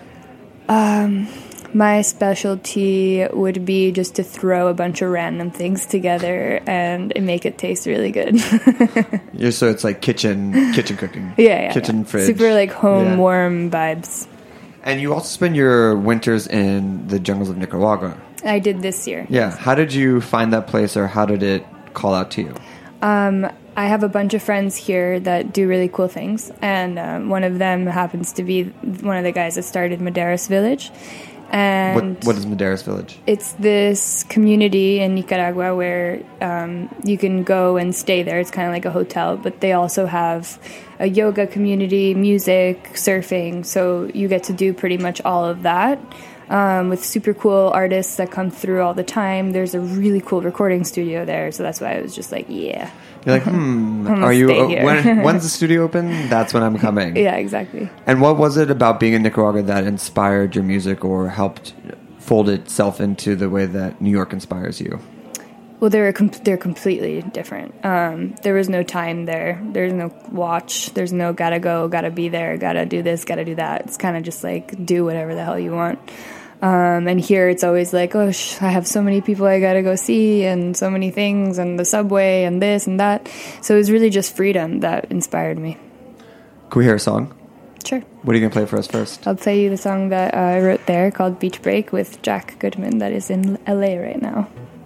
Um, my specialty would be just to throw a bunch of random things together and make it taste really good. You're, so it's like kitchen kitchen cooking. Yeah, yeah, Kitchen yeah. fridge. Super like home Yeah. warm vibes. And you also spend your winters in the jungles of Nicaragua. I did this year. Yeah. How did you find that place, or how did it call out to you? Um, I have a bunch of friends here that do really cool things, and um, one of them happens to be one of the guys that started Maderas Village. And What What is Maderas Village? it's this community in Nicaragua where um, you can go and stay there. It's kind of like a hotel, but they also have a yoga community, music, surfing. So you get to do pretty much all of that um, with super cool artists that come through all the time. There's a really cool recording studio there, so that's why I was just like, yeah. You're like, hmm, I'm gonna are you? stay uh, here. when, when's the studio open? That's when I'm coming. Yeah, exactly. And what was it about being in Nicaragua that inspired your music or helped fold itself into the way that New York inspires you? Well, they're com- they're completely different. Um, there was no time there. There's no watch. There's no gotta go, gotta be there, gotta do this, gotta do that. It's kind of just like do whatever the hell you want. Um, and here it's always like, oh, sh- I have so many people I gotta go see, and so many things, and the subway, and this and that. So it was really just freedom that inspired me. Can we hear a song? Sure. What are you gonna play for us first? I'll play you the song that uh, I wrote there called Beach Break with Jack Goodman that is in L A right now.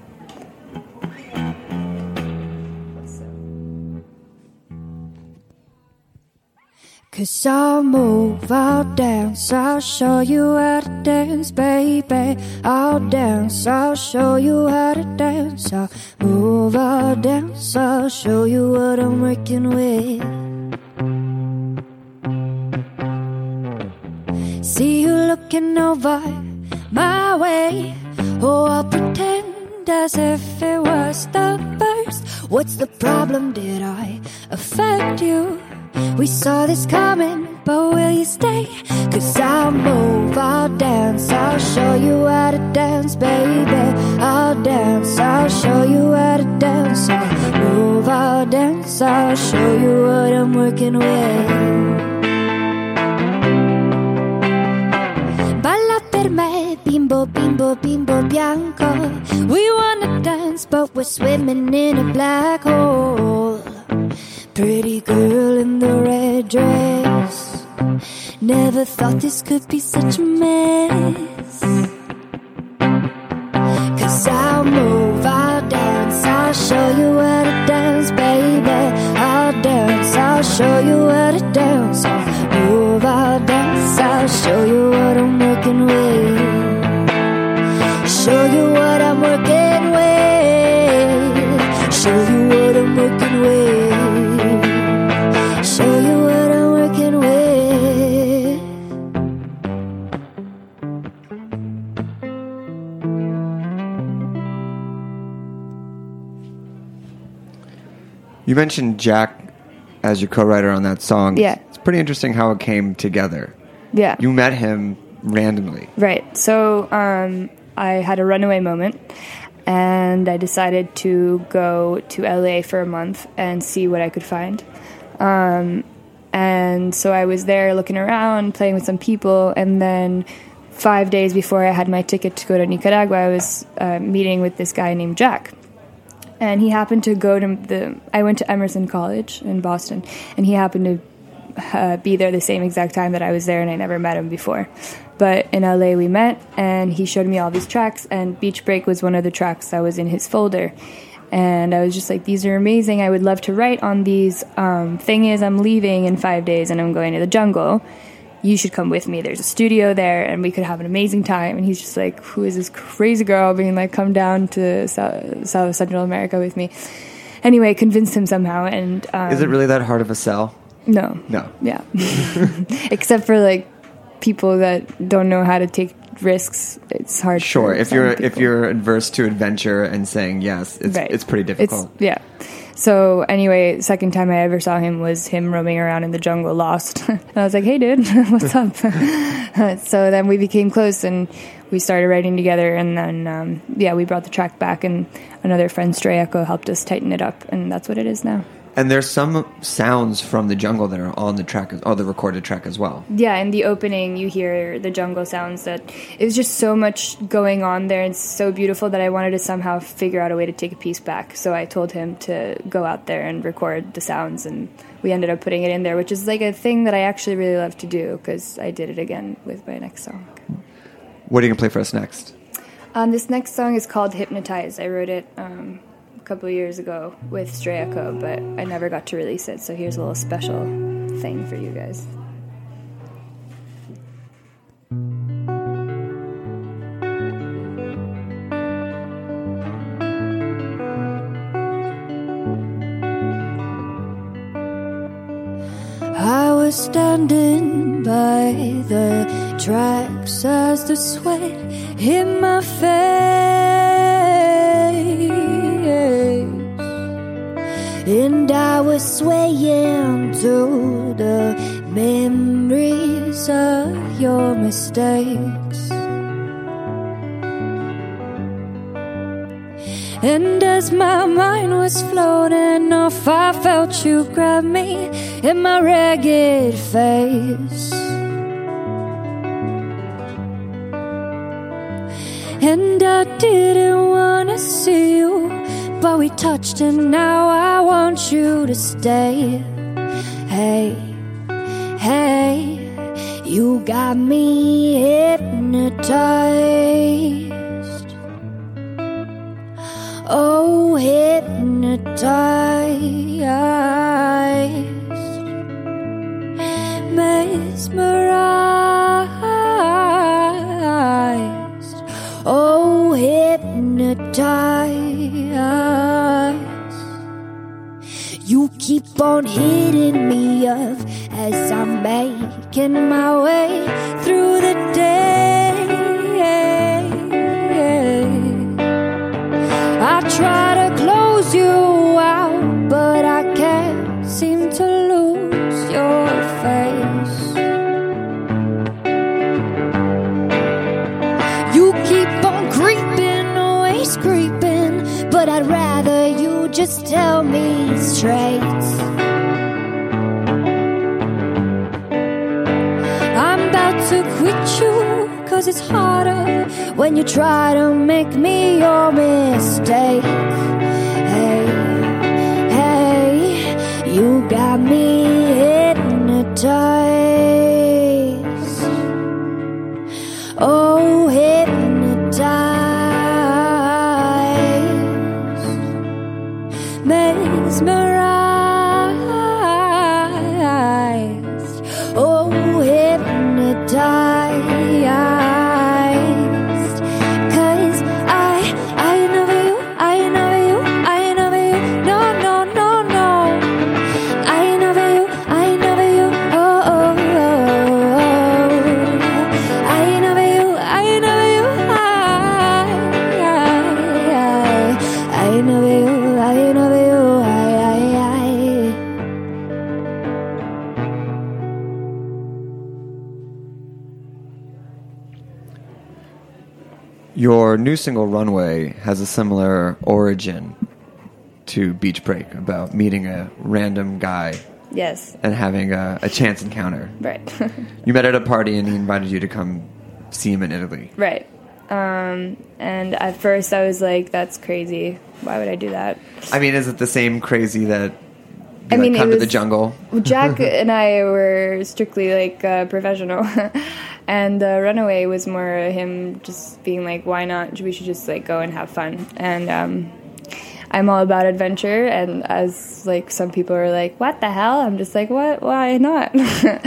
Cause I'll move, I'll dance, I'll show you how to dance, baby. I'll dance, I'll show you how to dance. I'll move, I'll dance, I'll show you what I'm working with. See you looking over my way. Oh, I'll pretend as if it was the first. What's the problem? Did I offend you? We saw this coming, but will you stay? Cause I'll move, I'll dance, I'll show you how to dance, baby. I'll dance, I'll show you how to dance. I'll move, I'll dance, I'll show you what I'm working with. Balla per me, bimbo, bimbo, bimbo bianco. We wanna dance, but we're swimming in a black hole. Pretty girl in the red dress, Never thought this could be such a mess. Cause I'll move, I'll dance, I'll show you where to dance, baby. I'll dance, I'll show you where to dance. I'll move, I'll dance, I'll show you what I'm working with. Show you what I'm working with. Show you what I'm working with. Show you what I'm working with. You mentioned Jack as your co-writer on that song. Yeah. It's pretty interesting how it came together. Yeah. You met him randomly. Right. So um, I had a runaway moment, and I decided to go to L A for a month and see what I could find. Um, and so I was there looking around, playing with some people, and then five days before I had my ticket to go to Nicaragua, I was uh, meeting with this guy named Jack. And he happened to go to the... I went to Emerson College in Boston, and he happened to uh, be there the same exact time that I was there, and I never met him before. But in L A we met, and he showed me all these tracks, and Beach Break was one of the tracks that was in his folder. And I was just like, these are amazing. I would love to write on these. Um, thing is, I'm leaving in five days, and I'm going to the jungle. You should come with me. There's a studio there, and we could have an amazing time. And he's just like, who is this crazy girl being like, come down to South, South Central America with me? Anyway, convinced him somehow. And um, Is it really that hard of a sell? No. No. Yeah. Except for like people that don't know how to take risks. It's hard. Sure. for If some you're people. if you're adverse to adventure and saying yes, it's Right. it's pretty difficult. It's, yeah. So anyway, second time I ever saw him was him roaming around in the jungle lost. And I was like, hey, dude, what's up? So then we became close, and we started writing together. And then, um, yeah, we brought the track back, and another friend, Stray Echo, helped us tighten it up. And that's what it is now. And there's some sounds from the jungle that are on the track, or the recorded track as well. Yeah, in the opening, you hear the jungle sounds. That it was just so much going on there. It's so beautiful that I wanted to somehow figure out a way to take a piece back. So I told him to go out there and record the sounds, and we ended up putting it in there, which is like a thing that I actually really love to do, because I did it again with my next song. What are you going to play for us next? Um, this next song is called Hypnotize. I wrote it um, a couple of years ago with Stray Echo, but I never got to release it, so here's a little special thing for you guys. I was standing by the tracks as the sweat hit my face, and I was swaying to the memories of your mistakes. And as my mind was floating off, I felt you grab me in my ragged face. And I didn't wanna see you, but we touched, and now I want you to stay. Hey, hey, you got me hypnotized. Oh, hypnotized, mesmerized. Oh, hypnotized. You keep on hitting me up as I'm making my way through the day. I try to close you out, but I can't seem to lose your face. You keep on creeping, always creeping, but I'd rather you just tell me straight. I'm about to quit you, 'cause it's harder when you try to make me your mistake. Hey, hey, you got me hypnotized. oh, hypnotized, mesmerized, oh, hypnotized. Cause I, I know you, I know you, I know you, no, no, no, no. I know you, I know you, oh, oh, oh, oh. I know you, I know you, I, I, I, I know you, I know you, I, I, I. Your new single, Runway, has a similar origin to Beach Break, about meeting a random guy Yes. and having a, a chance encounter. Right. You met at a party and he invited you to come see him in Italy. Right. Um, and at first I was like, that's crazy. Why would I do that? I mean, is it the same crazy that be I like, mean, come it to the was- jungle? Jack and I were strictly like uh, professional. And uh, Runaway was more him just being like, why not? We should just like go and have fun. And um, I'm all about adventure. And as like some people are like, what the hell? I'm just like, what? Why not?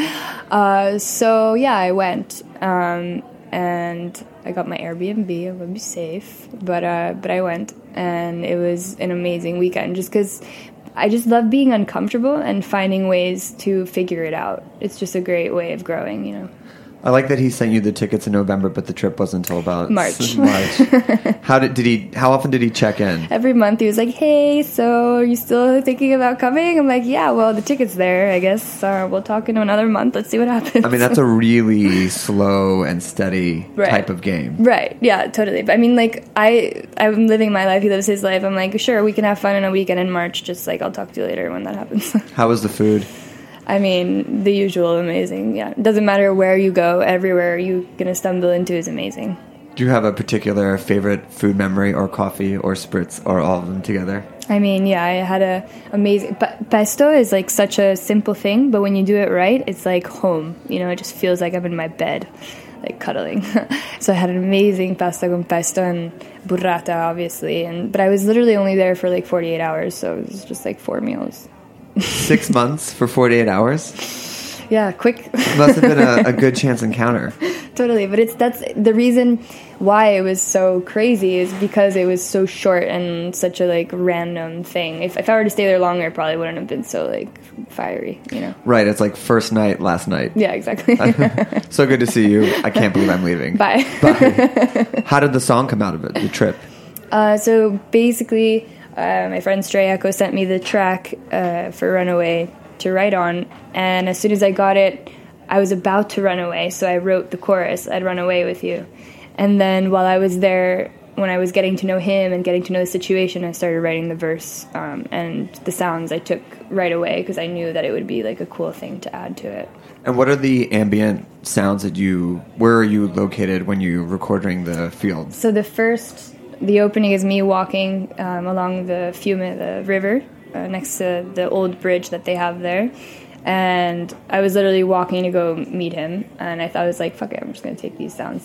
uh, so yeah, I went. Um, and I got my Airbnb. I'm gonna be safe. But uh, but I went, and it was an amazing weekend. Just because I just love being uncomfortable and finding ways to figure it out. It's just a great way of growing, you know. I like that he sent you the tickets in November, but the trip wasn't until about March. March. How did did he? How often did he check in? Every month he was like, hey, so are you still thinking about coming? I'm like, yeah, well, the ticket's there, I guess. Uh, we'll talk in another month. Let's see what happens. I mean, that's a really slow and steady Right. type of game. Right, yeah, totally. But I mean, like, I, I'm living my life. He lives his life. I'm like, sure, we can have fun in a weekend in March. Just like, I'll talk to you later when that happens. How was the food? I mean, the usual amazing. Yeah, it doesn't matter where you go, everywhere you're gonna stumble into is amazing. Do you have a particular favorite food memory, or coffee, or spritz, or all of them together? I mean, yeah, I had a amazing. Pa- pesto is like such a simple thing, but when you do it right, it's like home. You know, it just feels like I'm in my bed, like cuddling. So I had an amazing pasta con pesto and burrata, obviously, and but I was literally only there for like forty-eight hours, so it was just like four meals. Six months for forty-eight hours? Yeah, quick. Must have been a, a good chance encounter. Totally, but it's that's the reason why it was so crazy is because it was so short and such a like random thing. If if I were to stay there longer, it probably wouldn't have been so like fiery, you know. Right, it's like first night, last night. Yeah, exactly. So good to see you. I can't believe I'm leaving. Bye. Bye. How did the song come out of it, the trip? Uh, so basically, uh, my friend Stray Echo sent me the track uh, for Runaway to write on, and as soon as I got it, I was about to run away, so I wrote the chorus, I'd run away with you. And then while I was there, when I was getting to know him and getting to know the situation, I started writing the verse, um, and the sounds I took right away because I knew that it would be like a cool thing to add to it. And what are the ambient sounds that you, where are you located when you're recording the field? So the first, the opening is me walking um, along the Fiume, the river, uh, next to the old bridge that they have there. And I was literally walking to go meet him, and I thought I was like, fuck it, I'm just going to take these sounds.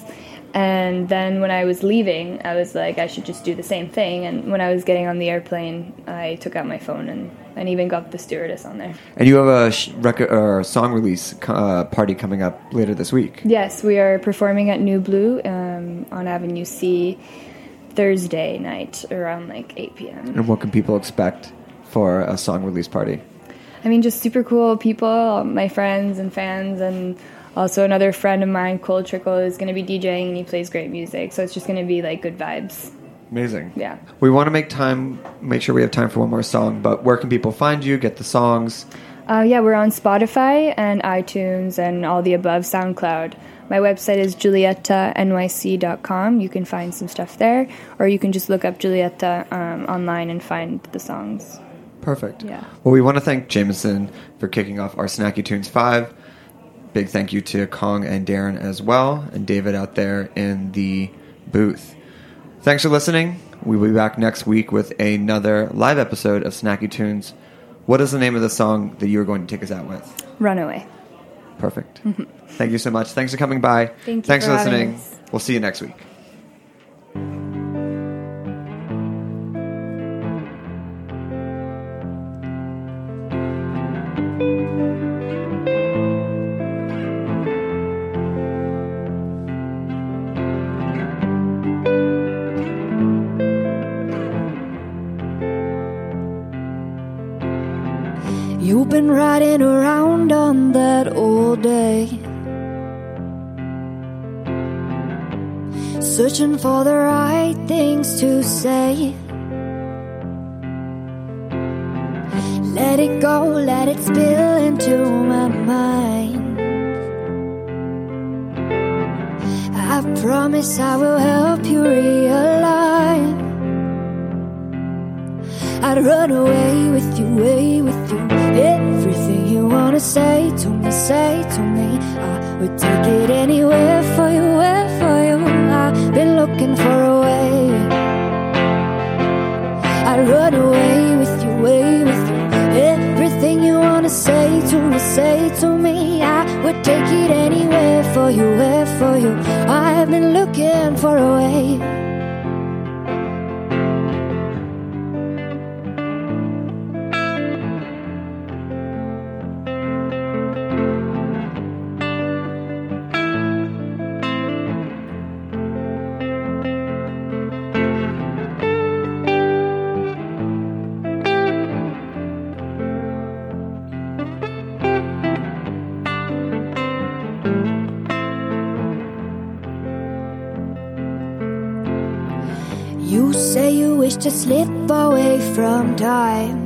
And then when I was leaving, I was like, I should just do the same thing. And when I was getting on the airplane, I took out my phone and, and even got the stewardess on there. And you have a sh- record or song release uh, party coming up later this week. Yes, we are performing at New Blue um, on Avenue C Thursday night around like eight p.m. And what can people expect for a song release party? I mean, just super cool people, my friends and fans, and also another friend of mine, Cole Trickle, is going to be DJing, and he plays great music, so it's just going to be, like, good vibes. Amazing. Yeah. We want to make time, make sure we have time for one more song, but where can people find you, get the songs? Uh, yeah, we're on Spotify and iTunes and all the above, SoundCloud. My website is julietta n y c dot com. You can find some stuff there, or you can just look up Julietta um, online and find the songs. Perfect. Yeah. Well, we want to thank Jameson for kicking off our Snacky Tunes five. Big thank you to Kong and Darren as well, and David out there in the booth. Thanks for listening. We'll be back next week with another live episode of Snacky Tunes. What is the name of the song that you're going to take us out with? Runaway. Perfect. Thank you so much. Thanks for coming by. Thank you Thanks for for having listening. us. We'll see you next week. You've been riding around on that all day, searching for the right things to say. Let it go, let it spill into my mind. I promise I will help you realign. I'd run away with you, away with you. Everything you wanna say to me, say to me. I would take it anywhere for you, where for you. I've been looking for a way. I'd run away with you, away with you. Everything you wanna say to me, say to me. I would take it anywhere for you, where for you. I've been looking for a way. You say you wish to slip away from time.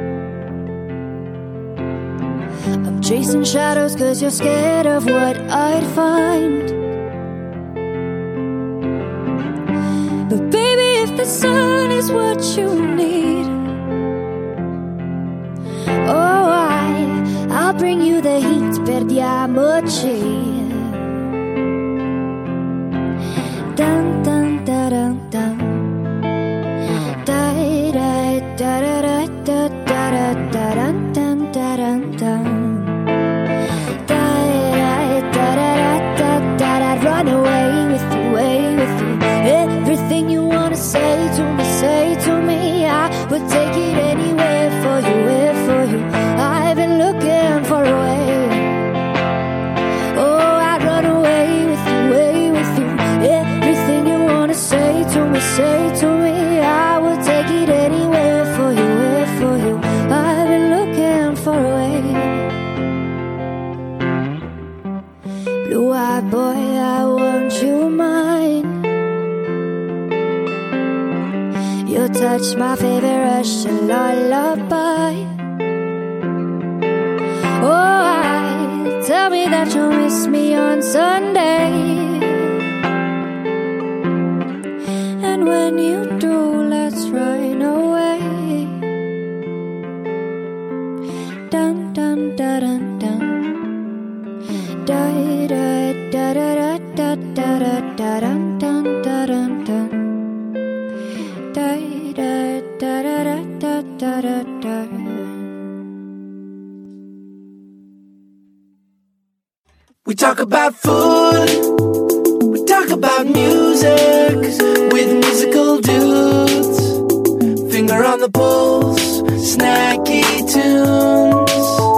I'm chasing shadows cause you're scared of what I'd find. But baby, if the sun is what you need, oh, I, I'll bring you the heat, perdiamoci. Dun, dun, dun, dun, dun. Run away with you, away with you. Everything you wanna say to me, say to me. I would take it anywhere for you, where for you. I've been looking for a way. Oh, I'd run away with you, away with you. Everything you wanna say to me, say to me. I would take it anywhere for you, where for you. I've been looking for a way. Blue-eyed boy, I want you mine. You touch my favorite Russian lullaby. Oh, I tell me that you'll miss me on Sunday. And when you do, let's run away. Dun dun dun dun dun. Da da da da da da da da dun dun dun dun. Da da da da da da da da. We talk about food, we talk about music with musical dudes. Finger on the pulse, snacky tunes.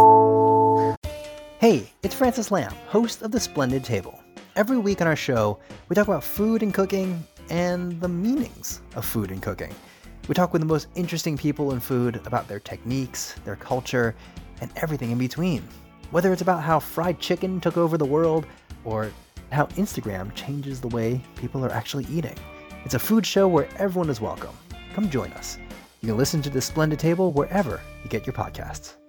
Hey, it's Francis Lamb, host of The Splendid Table. Every week on our show, we talk about food and cooking and the meanings of food and cooking. We talk with the most interesting people in food about their techniques, their culture, and everything in between. Whether it's about how fried chicken took over the world or how Instagram changes the way people are actually eating. It's a food show where everyone is welcome. Come join us. You can listen to The Splendid Table wherever you get your podcasts.